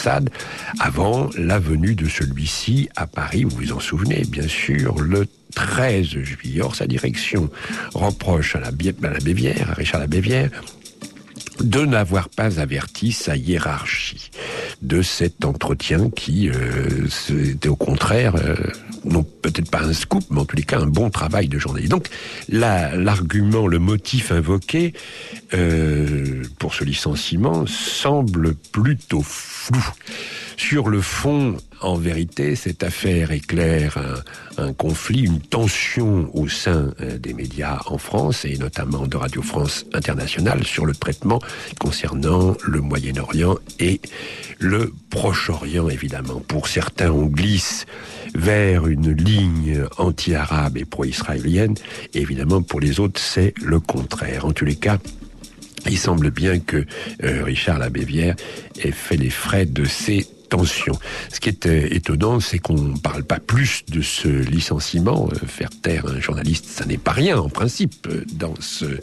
Assad avant la venue de celui-ci à Paris. Vous vous en souvenez, bien sûr, le 13 juillet. Or, sa direction reproche à Richard Labévière, de n'avoir pas averti sa hiérarchie de cet entretien qui était au contraire, non peut-être pas un scoop, mais en tous les cas un bon travail de journaliste. Donc l'argument, le motif invoqué pour ce licenciement semble plutôt flou. Sur le fond, en vérité, cette affaire éclaire un conflit, une tension au sein des médias en France, et notamment de Radio France Internationale, sur le traitement concernant le Moyen-Orient et le Proche-Orient, évidemment. Pour certains, on glisse vers une ligne anti-arabe et pro-israélienne, et évidemment, pour les autres, c'est le contraire. En tous les cas, il semble bien que Richard Labévière ait fait les frais de ces tensions. Ce qui est étonnant, c'est qu'on ne parle pas plus de ce licenciement. Faire taire un journaliste, ça n'est pas rien, en principe, dans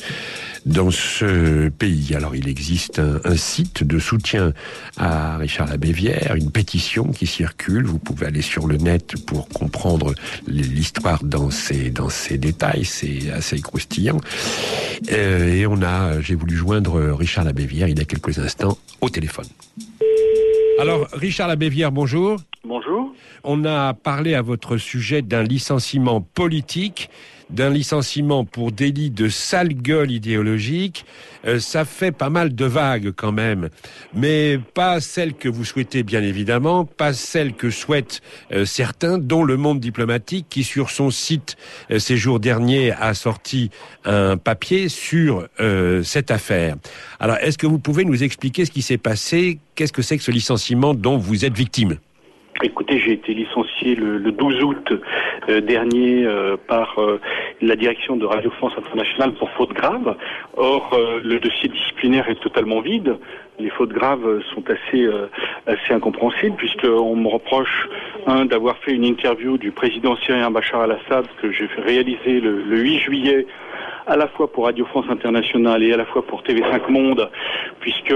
ce pays. Alors, il existe un site de soutien à Richard Labévière, une pétition qui circule. Vous pouvez aller sur le net pour comprendre l'histoire dans ses détails. C'est assez croustillant. Et j'ai voulu joindre Richard Labévière il y a quelques instants au téléphone. Alors, Richard Labévière, bonjour. Bonjour. On a parlé à votre sujet d'un licenciement politique, d'un licenciement pour délit de sale gueule idéologique. Ça fait pas mal de vagues quand même, mais pas celle que vous souhaitez bien évidemment, pas celle que souhaitent certains, dont le Monde diplomatique qui sur son site ces jours derniers a sorti un papier sur cette affaire. Alors, est-ce que vous pouvez nous expliquer ce qui s'est passé? Qu'est-ce que c'est que ce licenciement dont vous êtes victime? Écoutez, j'ai été licencié le 12 août dernier par la direction de Radio France Internationale pour faute grave. Or, le dossier disciplinaire est totalement vide. Les fautes graves sont assez incompréhensibles puisqu'on me reproche, d'avoir fait une interview du président syrien Bachar al-Assad que j'ai réalisé le 8 juillet à la fois pour Radio France Internationale et à la fois pour TV5 Monde, puisque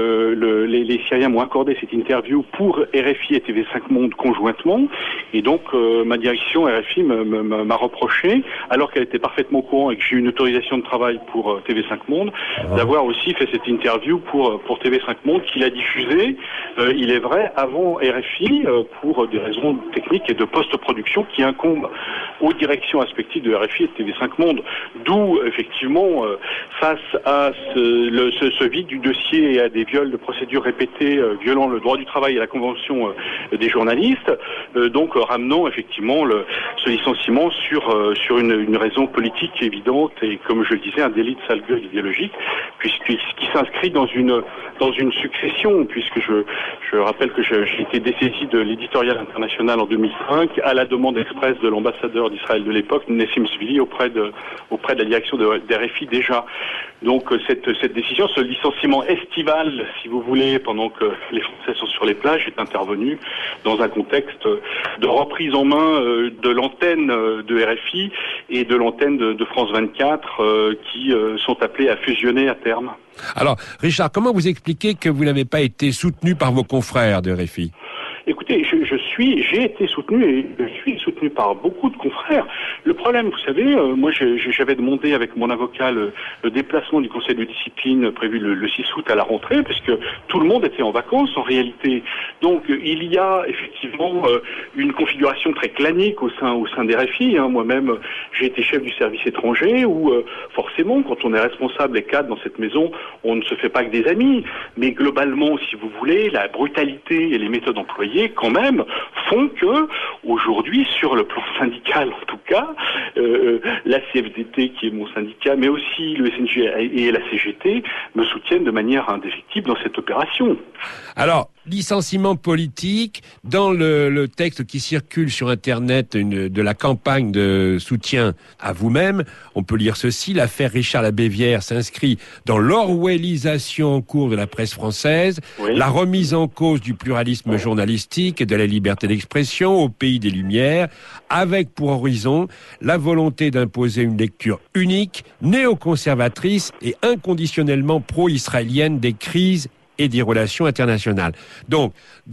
les Syriens m'ont accordé cette interview pour RFI et TV5 Monde conjointement, et donc ma direction RFI m'a reproché, alors qu'elle était parfaitement au courant et que j'ai eu une autorisation de travail pour TV5 Monde, d'avoir aussi fait cette interview pour TV5 Monde, qu'il a diffusée, il est vrai, avant RFI, pour des raisons techniques et de post-production qui incombent aux directions respectives de RFI et de TV5 Monde, d'où effectivement, face à ce vide du dossier et à des viols de procédures répétées violant le droit du travail et la convention des journalistes, donc ramenant effectivement ce licenciement sur une raison politique évidente et, comme je le disais, un délit de sale gueule idéologique, qui s'inscrit dans une succession, puisque je rappelle que j'ai été dessaisi de l'éditorial international en 2005 à la demande expresse de l'ambassadeur d'Israël de l'époque, Nessim Zvili, auprès de la direction de RFI déjà. Donc cette décision, ce licenciement estival, si vous voulez, pendant que les Français sont sur les plages, est intervenu dans un contexte de reprise en main de l'antenne de RFI et de l'antenne de France 24 qui sont appelés à fusionner à terme. Alors, Richard, comment vous expliquez que vous n'avez pas été soutenu par vos confrères de RFI ? Écoutez, j'ai été soutenu et je suis soutenu par beaucoup de confrères. Le problème, vous savez, moi j'avais demandé avec mon avocat le déplacement du conseil de discipline prévu le 6 août à la rentrée, puisque tout le monde était en vacances en réalité. Donc il y a effectivement une configuration très clanique au sein des RFI. Moi-même, j'ai été chef du service étranger où forcément, quand on est responsable et cadre dans cette maison, on ne se fait pas que des amis. Mais globalement, si vous voulez, la brutalité et les méthodes employées quand même font que aujourd'hui, sur le plan syndical en tout cas, la CFDT qui est mon syndicat, mais aussi le SNJ et la CGT me soutiennent de manière indéfectible dans cette opération. Alors, licenciement politique, dans le texte qui circule sur Internet de la campagne de soutien à vous-même, on peut lire ceci: l'affaire Richard Labévière s'inscrit dans l'orwellisation en cours de la presse française, oui. La remise en cause du pluralisme journalistique et de la liberté d'expression au pays des Lumières, avec pour horizon la volonté d'imposer une lecture unique, néoconservatrice et inconditionnellement pro-israélienne des crises et des relations internationales. Donc,